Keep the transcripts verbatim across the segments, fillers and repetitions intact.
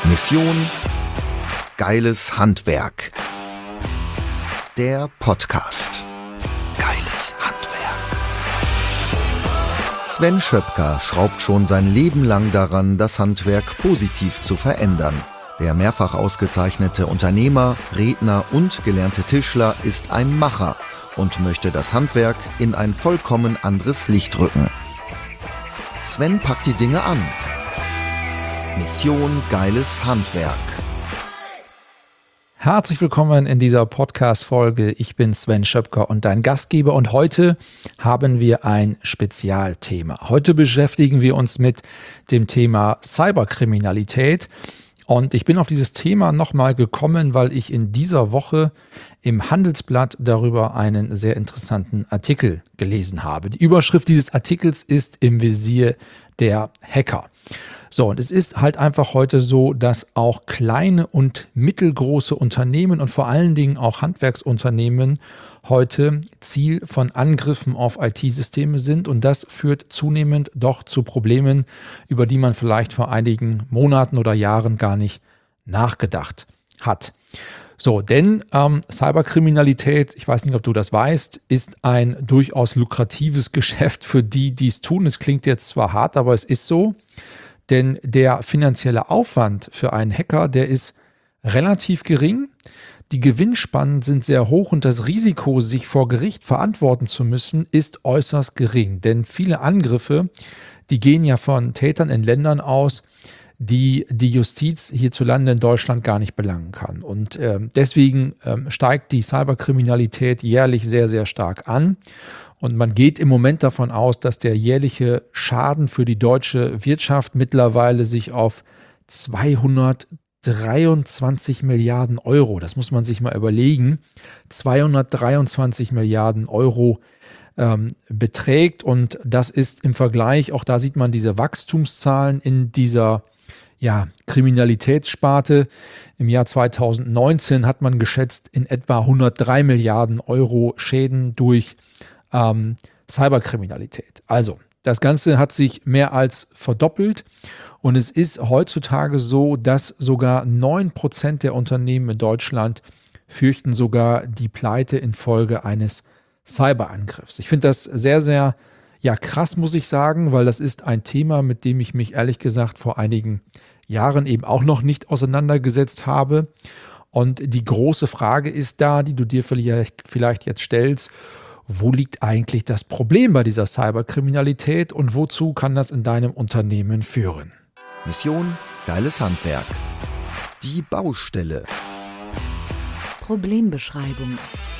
Mission Geiles Handwerk. Der Podcast. Geiles Handwerk. Sven Schöpker schraubt schon sein Leben lang daran, das Handwerk positiv zu verändern. Der mehrfach ausgezeichnete Unternehmer, Redner und gelernte Tischler ist ein Macher und möchte das Handwerk in ein vollkommen anderes Licht rücken. Sven packt die Dinge an. Mission Geiles Handwerk. Herzlich willkommen in dieser Podcast-Folge. Ich bin Sven Schöpker und dein Gastgeber und heute haben wir ein Spezialthema. Heute beschäftigen wir uns mit dem Thema Cyberkriminalität und ich bin auf dieses Thema nochmal gekommen, weil ich in dieser Woche im Handelsblatt darüber einen sehr interessanten Artikel gelesen habe. Die Überschrift dieses Artikels ist Im Visier der Hacker. So, und es ist halt einfach heute so, dass auch kleine und mittelgroße Unternehmen und vor allen Dingen auch Handwerksunternehmen heute Ziel von Angriffen auf I T-Systeme sind. Und das führt zunehmend doch zu Problemen, über die man vielleicht vor einigen Monaten oder Jahren gar nicht nachgedacht hat. So, denn ähm, Cyberkriminalität, ich weiß nicht, ob du das weißt, ist ein durchaus lukratives Geschäft für die, die es tun. Es klingt jetzt zwar hart, aber es ist so. Denn der finanzielle Aufwand für einen Hacker, der ist relativ gering. Die Gewinnspannen sind sehr hoch und das Risiko, sich vor Gericht verantworten zu müssen, ist äußerst gering. Denn viele Angriffe, die gehen ja von Tätern in Ländern aus, die die Justiz hierzulande in Deutschland gar nicht belangen kann. Und äh, deswegen äh, steigt die Cyberkriminalität jährlich sehr, sehr stark an. Und man geht im Moment davon aus, dass der jährliche Schaden für die deutsche Wirtschaft mittlerweile sich auf zweihundertdreiundzwanzig Milliarden Euro, das muss man sich mal überlegen, zweihundertdreiundzwanzig Milliarden Euro ähm, beträgt. Und das ist im Vergleich, auch da sieht man diese Wachstumszahlen in dieser ja, Kriminalitätssparte. Im Jahr zweitausendneunzehn hat man geschätzt in etwa hundertdrei Milliarden Euro Schäden durch Ähm, Cyberkriminalität. Also, das Ganze hat sich mehr als verdoppelt und es ist heutzutage so, dass sogar neun Prozent der Unternehmen in Deutschland fürchten sogar die Pleite infolge eines Cyberangriffs. Ich finde das sehr, sehr ja, krass, muss ich sagen, weil das ist ein Thema, mit dem ich mich ehrlich gesagt vor einigen Jahren eben auch noch nicht auseinandergesetzt habe. Und die große Frage ist da, die du dir vielleicht, vielleicht jetzt stellst: Wo liegt eigentlich das Problem bei dieser Cyberkriminalität und wozu kann das in deinem Unternehmen führen? Mission Geiles Handwerk. Die Baustelle. Problembeschreibung.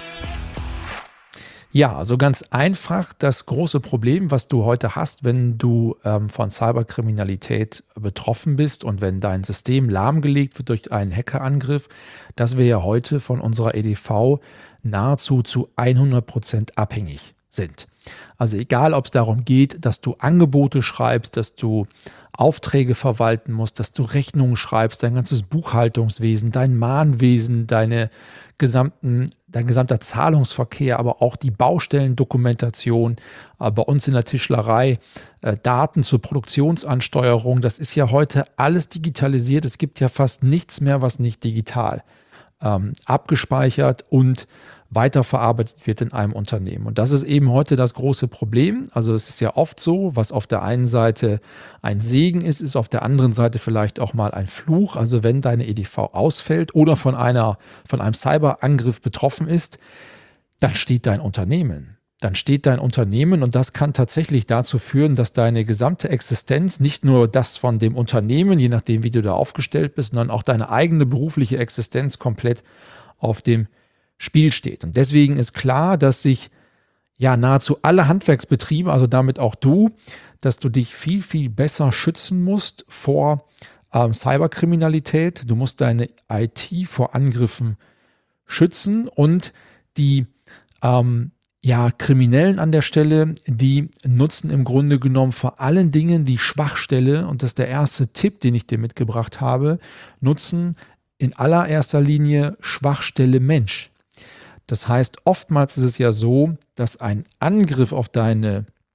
Ja, also ganz einfach das große Problem, was du heute hast, wenn du ähm, von Cyberkriminalität betroffen bist und wenn dein System lahmgelegt wird durch einen Hackerangriff, dass wir ja heute von unserer E D V nahezu zu hundert Prozent abhängig sind. Also egal, ob es darum geht, dass du Angebote schreibst, dass du Aufträge verwalten musst, dass du Rechnungen schreibst, dein ganzes Buchhaltungswesen, dein Mahnwesen, deine gesamten, dein gesamter Zahlungsverkehr, aber auch die Baustellendokumentation, äh, bei uns in der Tischlerei, äh, Daten zur Produktionsansteuerung, das ist ja heute alles digitalisiert. Es gibt ja fast nichts mehr, was nicht digital ähm, abgespeichert und weiterverarbeitet wird in einem Unternehmen. Und das ist eben heute das große Problem. Also es ist ja oft so, was auf der einen Seite ein Segen ist, ist auf der anderen Seite vielleicht auch mal ein Fluch. Also wenn deine E D V ausfällt oder von einer, von einem Cyberangriff betroffen ist, dann steht dein Unternehmen. Dann steht dein Unternehmen und das kann tatsächlich dazu führen, dass deine gesamte Existenz, nicht nur das von dem Unternehmen, je nachdem wie du da aufgestellt bist, sondern auch deine eigene berufliche Existenz komplett auf dem Spiel steht. Und deswegen ist klar, dass sich ja nahezu alle Handwerksbetriebe, also damit auch du, dass du dich viel, viel besser schützen musst vor ähm, Cyberkriminalität. Du musst deine I T vor Angriffen schützen und die ähm, ja, Kriminellen an der Stelle, die nutzen im Grunde genommen vor allen Dingen die Schwachstelle, und das ist der erste Tipp, den ich dir mitgebracht habe, nutzen in allererster Linie Schwachstelle Mensch. Das heißt, oftmals ist es ja so, dass ein Angriff auf deine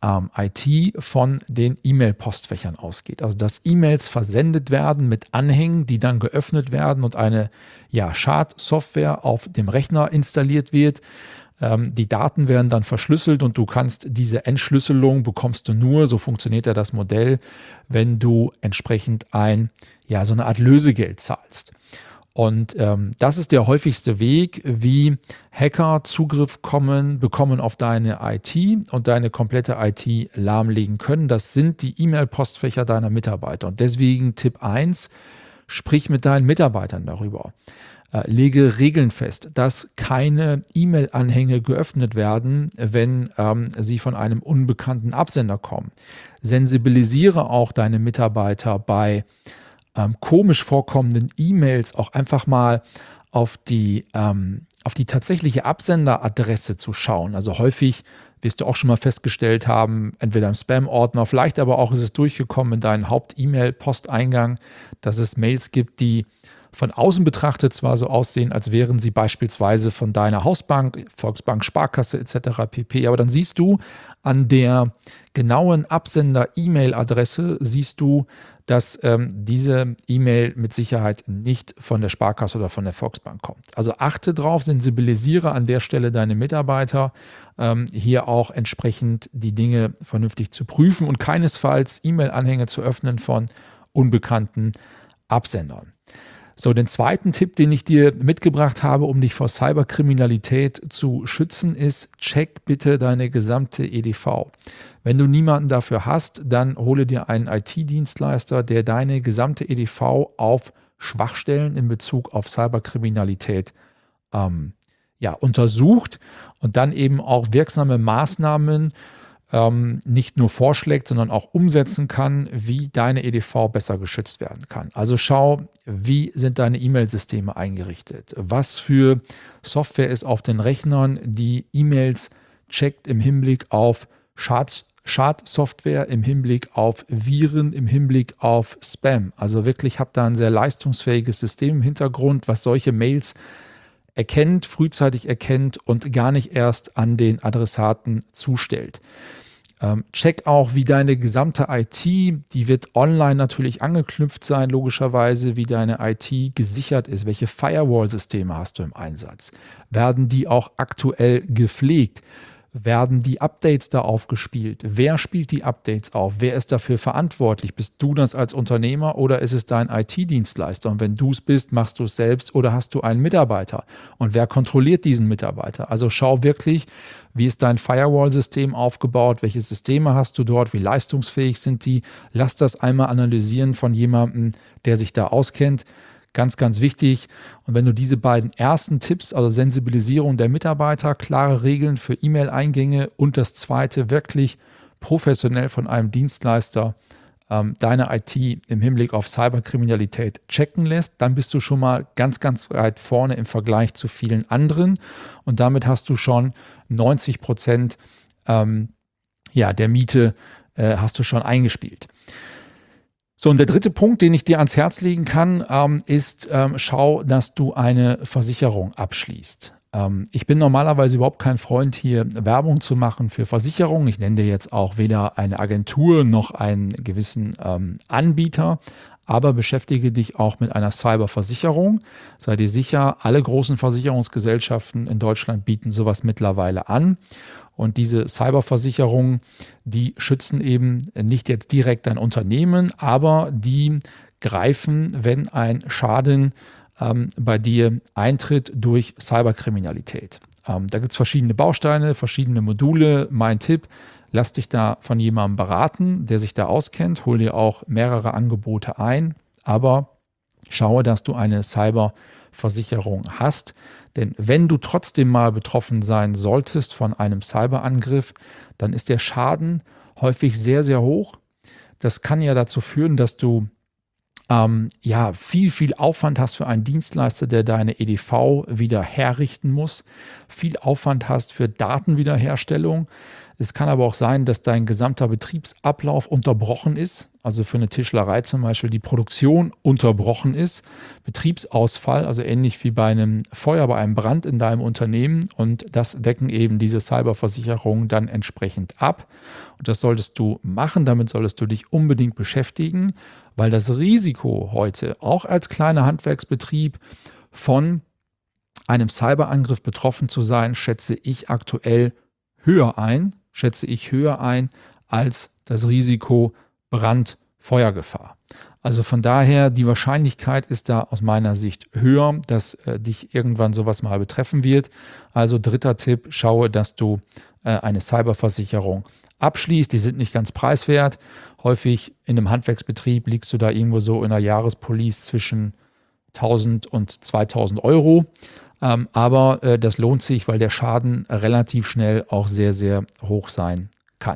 ähm, I T von den E-Mail-Postfächern ausgeht. Also dass E-Mails versendet werden mit Anhängen, die dann geöffnet werden und eine ja, Schadsoftware auf dem Rechner installiert wird. Ähm, die Daten werden dann verschlüsselt und du kannst diese Entschlüsselung bekommst du nur, so funktioniert ja das Modell, wenn du entsprechend ein, ja, so eine Art Lösegeld zahlst. Und ähm, das ist der häufigste Weg, wie Hacker Zugriff kommen, bekommen auf deine I T und deine komplette I T lahmlegen können. Das sind die E-Mail-Postfächer deiner Mitarbeiter. Und deswegen Tipp eins, sprich mit deinen Mitarbeitern darüber. Äh, lege Regeln fest, dass keine E-Mail-Anhänge geöffnet werden, wenn ähm, sie von einem unbekannten Absender kommen. Sensibilisiere auch deine Mitarbeiter bei Ähm, komisch vorkommenden E-Mails auch einfach mal auf die, ähm, auf die tatsächliche Absenderadresse zu schauen. Also häufig wirst du auch schon mal festgestellt haben, entweder im Spam-Ordner, vielleicht aber auch ist es durchgekommen in deinen Haupt-E-Mail-Posteingang, dass es Mails gibt, die von außen betrachtet zwar so aussehen, als wären sie beispielsweise von deiner Hausbank, Volksbank, Sparkasse et cetera pp. Aber dann siehst du an der genauen Absender-E-Mail-Adresse, siehst du, dass ähm, diese E-Mail mit Sicherheit nicht von der Sparkasse oder von der Volksbank kommt. Also achte drauf, sensibilisiere an der Stelle deine Mitarbeiter, ähm, hier auch entsprechend die Dinge vernünftig zu prüfen und keinesfalls E-Mail-Anhänge zu öffnen von unbekannten Absendern. So, den zweiten Tipp, den ich dir mitgebracht habe, um dich vor Cyberkriminalität zu schützen, ist, check bitte deine gesamte E D V. Wenn du niemanden dafür hast, dann hole dir einen I T-Dienstleister, der deine gesamte E D V auf Schwachstellen in Bezug auf Cyberkriminalität ähm, ja, untersucht und dann eben auch wirksame Maßnahmen ähm, nicht nur vorschlägt, sondern auch umsetzen kann, wie deine E D V besser geschützt werden kann. Also schau, wie sind deine E-Mail-Systeme eingerichtet? Was für Software ist auf den Rechnern, die E-Mails checkt im Hinblick auf Schad Schadsoftware, im Hinblick auf Viren, im Hinblick auf Spam. Also wirklich habt da ein sehr leistungsfähiges System im Hintergrund, was solche Mails erkennt, frühzeitig erkennt und gar nicht erst an den Adressaten zustellt. Ähm, check auch, wie deine gesamte I T, die wird online natürlich angeknüpft sein, logischerweise, wie deine I T gesichert ist. Welche Firewall-Systeme hast du im Einsatz? Werden die auch aktuell gepflegt? Werden die Updates da aufgespielt? Wer spielt die Updates auf? Wer ist dafür verantwortlich? Bist du das als Unternehmer oder ist es dein I T-Dienstleister? Und wenn du es bist, machst du es selbst oder hast du einen Mitarbeiter? Und wer kontrolliert diesen Mitarbeiter? Also schau wirklich, wie ist dein Firewall-System aufgebaut? Welche Systeme hast du dort? Wie leistungsfähig sind die? Lass das einmal analysieren von jemandem, der sich da auskennt. Ganz, ganz wichtig. Und wenn du diese beiden ersten Tipps, also Sensibilisierung der Mitarbeiter, klare Regeln für E-Mail-Eingänge und das zweite wirklich professionell von einem Dienstleister ähm, deine I T im Hinblick auf Cyberkriminalität checken lässt, dann bist du schon mal ganz, ganz weit vorne im Vergleich zu vielen anderen. Und damit hast du schon neunzig Prozent ähm, ja, der Miete äh, hast du schon eingespielt. So, und der dritte Punkt, den ich dir ans Herz legen kann, ähm, ist, ähm, schau, dass du eine Versicherung abschließt. Ähm, ich bin normalerweise überhaupt kein Freund, hier Werbung zu machen für Versicherungen. Ich nenne dir jetzt auch weder eine Agentur noch einen gewissen ähm, Anbieter, aber beschäftige dich auch mit einer Cyberversicherung. Sei dir sicher, alle großen Versicherungsgesellschaften in Deutschland bieten sowas mittlerweile an. Und diese Cyberversicherungen, die schützen eben nicht jetzt direkt dein Unternehmen, aber die greifen, wenn ein Schaden ähm, bei dir eintritt durch Cyberkriminalität. Ähm, da gibt es verschiedene Bausteine, verschiedene Module. Mein Tipp, lass dich da von jemandem beraten, der sich da auskennt. Hol dir auch mehrere Angebote ein, aber schaue, dass du eine Cyberversicherung hast. Denn wenn du trotzdem mal betroffen sein solltest von einem Cyberangriff, dann ist der Schaden häufig sehr, sehr hoch. Das kann ja dazu führen, dass du ähm, ja, viel, viel Aufwand hast für einen Dienstleister, der deine E D V wieder herrichten muss, viel Aufwand hast für Datenwiederherstellung. Es kann aber auch sein, dass dein gesamter Betriebsablauf unterbrochen ist. Also für eine Tischlerei zum Beispiel die Produktion unterbrochen ist. Betriebsausfall, also ähnlich wie bei einem Feuer, bei einem Brand in deinem Unternehmen. Und das decken eben diese Cyberversicherungen dann entsprechend ab. Und das solltest du machen, damit solltest du dich unbedingt beschäftigen, weil das Risiko heute, auch als kleiner Handwerksbetrieb, von einem Cyberangriff betroffen zu sein, schätze ich aktuell höher ein, schätze ich höher ein als das Risiko Brand, Feuergefahr. Also von daher, die Wahrscheinlichkeit ist da aus meiner Sicht höher, dass äh, dich irgendwann sowas mal betreffen wird. Also dritter Tipp, schaue, dass du äh, eine Cyberversicherung abschließt. Die sind nicht ganz preiswert. Häufig in einem Handwerksbetrieb liegst du da irgendwo so in der Jahrespolice zwischen tausend und zweitausend Euro. Ähm, aber äh, das lohnt sich, weil der Schaden relativ schnell auch sehr, sehr hoch sein kann.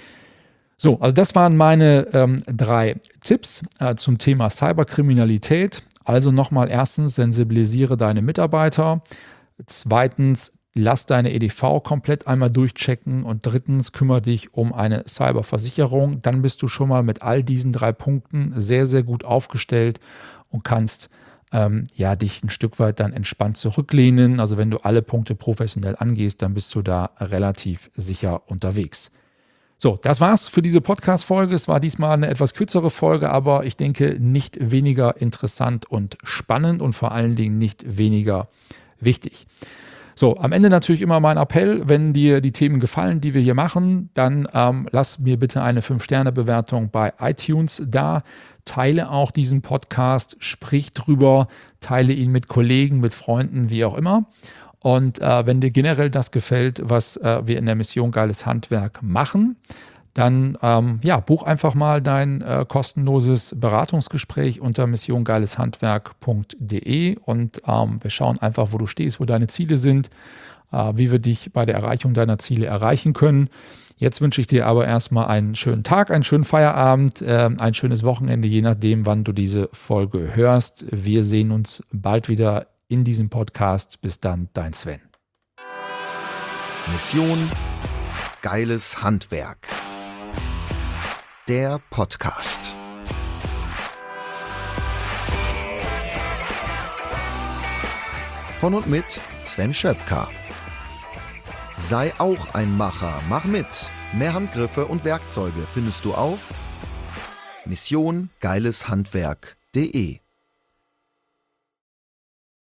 So, also das waren meine ähm, drei Tipps äh, zum Thema Cyberkriminalität. Also nochmal, erstens, sensibilisiere deine Mitarbeiter. Zweitens, lass deine E D V komplett einmal durchchecken. Und drittens, kümmere dich um eine Cyberversicherung. Dann bist du schon mal mit all diesen drei Punkten sehr, sehr gut aufgestellt und kannst ähm, ja, dich ein Stück weit dann entspannt zurücklehnen. Also wenn du alle Punkte professionell angehst, dann bist du da relativ sicher unterwegs. So, das war's für diese Podcast-Folge. Es war diesmal eine etwas kürzere Folge, aber ich denke nicht weniger interessant und spannend und vor allen Dingen nicht weniger wichtig. So, am Ende natürlich immer mein Appell, wenn dir die Themen gefallen, die wir hier machen, dann ähm, lass mir bitte eine fünf Sterne Bewertung bei iTunes da. Teile auch diesen Podcast, sprich drüber, teile ihn mit Kollegen, mit Freunden, wie auch immer. Und äh, wenn dir generell das gefällt, was äh, wir in der Mission Geiles Handwerk machen, dann ähm, ja, buch einfach mal dein äh, kostenloses Beratungsgespräch unter mission geiles handwerk punkt de und ähm, wir schauen einfach, wo du stehst, wo deine Ziele sind, äh, wie wir dich bei der Erreichung deiner Ziele erreichen können. Jetzt wünsche ich dir aber erstmal einen schönen Tag, einen schönen Feierabend, äh, ein schönes Wochenende, je nachdem, wann du diese Folge hörst. Wir sehen uns bald wieder in diesem Podcast. Bis dann, dein Sven. Mission Geiles Handwerk. Der Podcast. Von und mit Sven Schöpker. Sei auch ein Macher, mach mit. Mehr Handgriffe und Werkzeuge findest du auf mission geiles handwerk punkt de.